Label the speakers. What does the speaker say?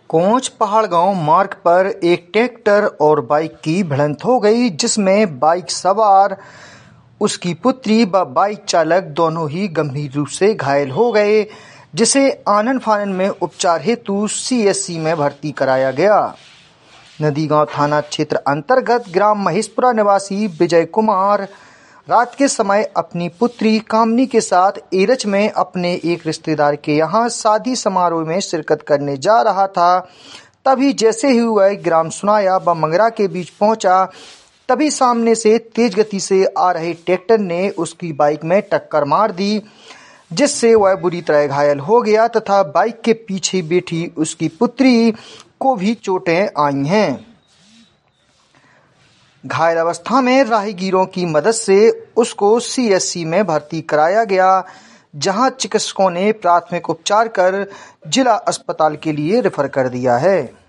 Speaker 1: कोंच पहाड़गांव मार्ग पर एक ट्रैक्टर और बाइक की भिड़ंत हो गई, जिसमें बाइक सवार, उसकी पुत्री व बाइक चालक दोनों ही गंभीर रूप से घायल हो गए, जिसे आनन-फानन में उपचार हेतु सीएचसी में भर्ती कराया गया। नदीगांव थाना क्षेत्र अंतर्गत ग्राम महेशपुरा निवासी विजय कुमार रात के समय अपनी पुत्री कामनी के साथ एरच में अपने एक रिश्तेदार के यहां शादी समारोह में शिरकत करने जा रहा था। तभी जैसे ही वह ग्राम सुनाया व मंगरा के बीच पहुंचा, तभी सामने से तेज गति से आ रहे ट्रैक्टर ने उसकी बाइक में टक्कर मार दी, जिससे वह बुरी तरह घायल हो गया तथा बाइक के पीछे बैठी उसकी पुत्री को भी चोटें आई हैं। घायल अवस्था में राहगीरों की मदद से उसको सीएचसी में भर्ती कराया गया, जहां चिकित्सकों ने प्राथमिक उपचार कर जिला अस्पताल के लिए रेफर कर दिया है।